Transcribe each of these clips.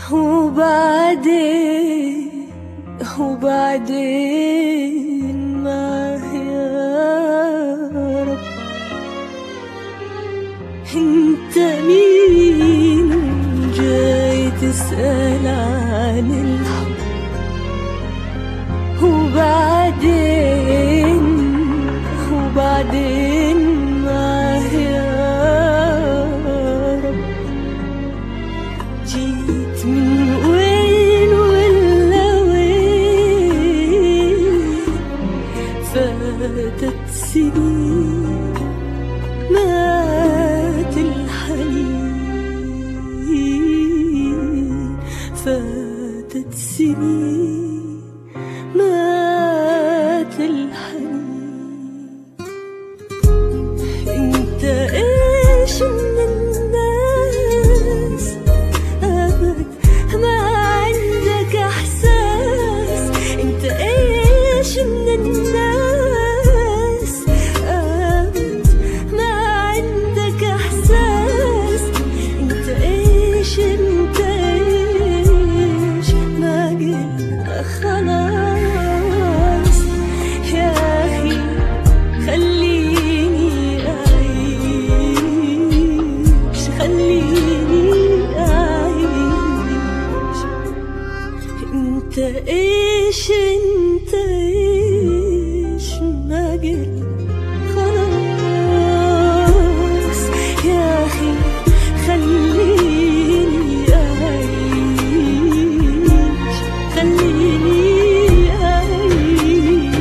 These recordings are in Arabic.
وبعدين ما يا رب انت مين جاي تسأل عن الحب؟ وبعدين ما يا رب جيت من وين ولا وين؟ فاتت سنين مات الحنين، فاتت سنين مات الحنين. انت ايش من الناس ابد ما عندك احساس؟ انت ايش من الناس ابد ما عندك احساس؟ انت ايش ما قلنا خلاص يا اخي خليني اعيش، خليني اعيش. انت ايش ما قلنا خلاص يا اخي خليني اعيش، خليني اعيش.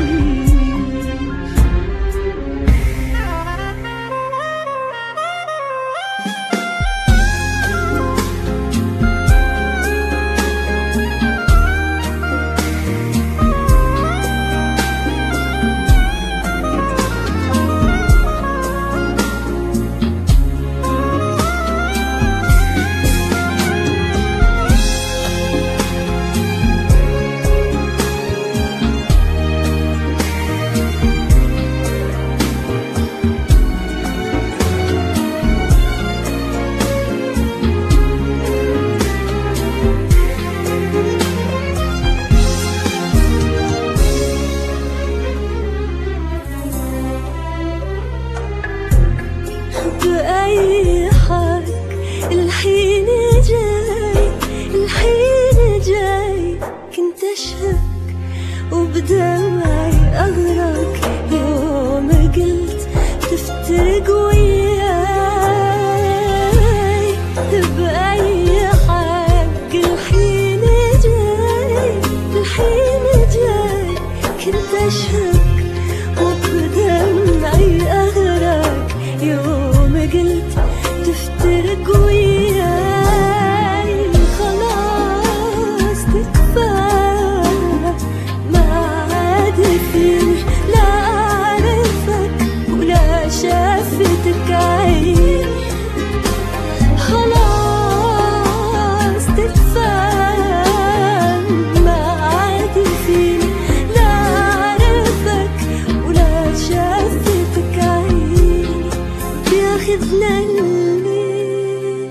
بأي حال الحين جاي، الحين جاي. كنت أشهق وبدمعي أغرق يوم قلت تفترق وياي. بأي حال الحين جاي، الحين جاي. كنت أشهق وبدمعي أغرق يوم قلت تفترق وياي. خلاص تكفى ما عاد فيني لا أعرفك ولا شافتك عيني. خلاص تكفى ما عاد فيني لا أعرفك ولا شافتك عيني. بياخذنا الليل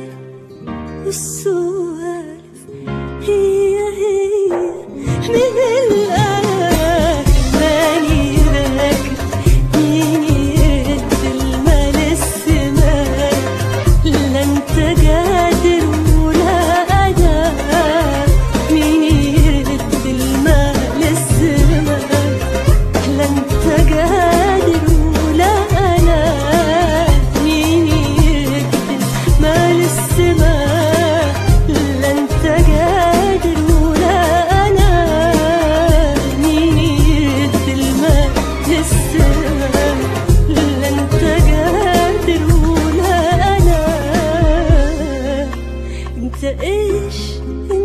والسوالف هي من الآن. ماني راكب مين يرد المال السماء؟ لا انت قادر ولا أنا. مين يرد المال السماء؟ لا انت قادر ولا أنا. مين يرد المال السماء؟ لا انت قادر ولا أنا. مين يرد المال السماء؟ لا انت قادر ولا أنا. انت ايش